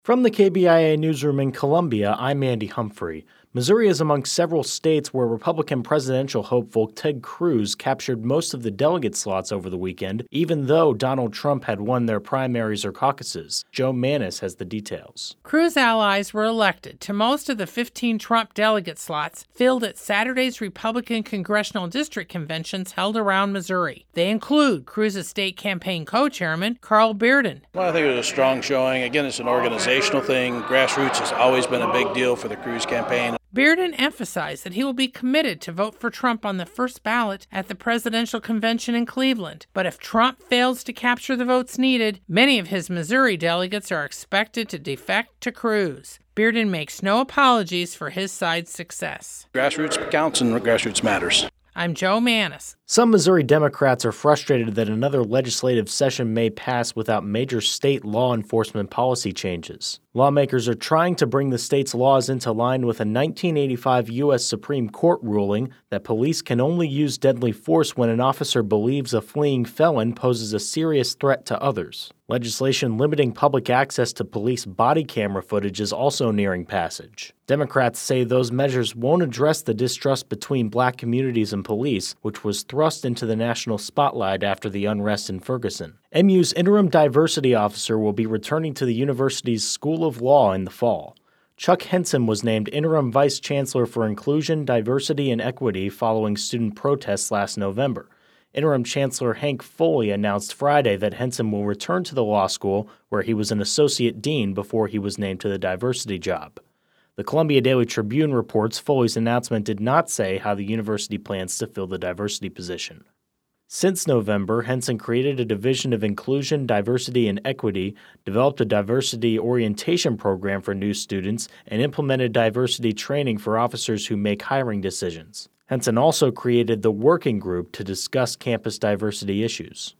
From the KBIA newsroom in Columbia, I'm Andy Humphrey. Missouri is among several states where Republican presidential hopeful Ted Cruz captured most of the delegate slots over the weekend, even though Donald Trump had won their primaries or caucuses. Joe Mannies has the details. Cruz allies were elected to most of the 15 Trump delegate slots filled at Saturday's Republican congressional district conventions held around Missouri. They include Cruz's state campaign co-chairman, Carl Bearden. Well, I think it was a strong showing. Again, it's an organizational thing. Grassroots has always been a big deal for the Cruz campaign. Bearden emphasized that he will be committed to vote for Trump on the first ballot at the presidential convention in Cleveland. But if Trump fails to capture the votes needed, many of his Missouri delegates are expected to defect to Cruz. Bearden makes no apologies for his side's success. Grassroots counts and grassroots matters. I'm Joe Mannies. Some Missouri Democrats are frustrated that another legislative session may pass without major state law enforcement policy changes. Lawmakers are trying to bring the state's laws into line with a 1985 U.S. Supreme Court ruling that police can only use deadly force when an officer believes a fleeing felon poses a serious threat to others. Legislation limiting public access to police body camera footage is also nearing passage. Democrats say those measures won't address the distrust between black communities and police, which was thrust into the national spotlight after the unrest in Ferguson. MU's interim diversity officer will be returning to the university's School of Law in the fall. Chuck Henson was named interim vice chancellor for inclusion, diversity, and equity following student protests last November. Interim Chancellor Hank Foley announced Friday that Henson will return to the law school, where he was an associate dean before he was named to the diversity job. The Columbia Daily Tribune reports Foley's announcement did not say how the university plans to fill the diversity position. Since November, Henson created a division of inclusion, diversity, and equity, developed a diversity orientation program for new students, and implemented diversity training for officers who make hiring decisions. Henson also created the Working Group to discuss campus diversity issues.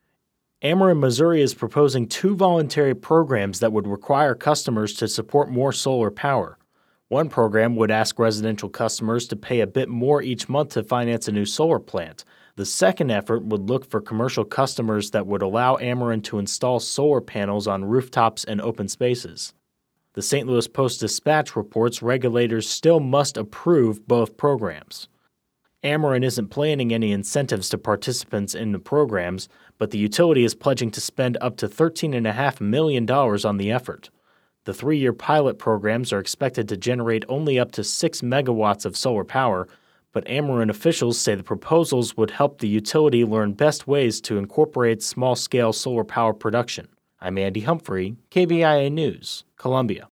Ameren Missouri is proposing 2 voluntary programs that would require customers to support more solar power. One program would ask residential customers to pay a bit more each month to finance a new solar plant. The second effort would look for commercial customers that would allow Ameren to install solar panels on rooftops and open spaces. The St. Louis Post-Dispatch reports regulators still must approve both programs. Ameren isn't planning any incentives to participants in the programs, but the utility is pledging to spend up to $13.5 million on the effort. The 3-year pilot programs are expected to generate only up to 6 megawatts of solar power, but Ameren officials say the proposals would help the utility learn best ways to incorporate small-scale solar power production. I'm Andy Humphrey, KBIA News, Columbia.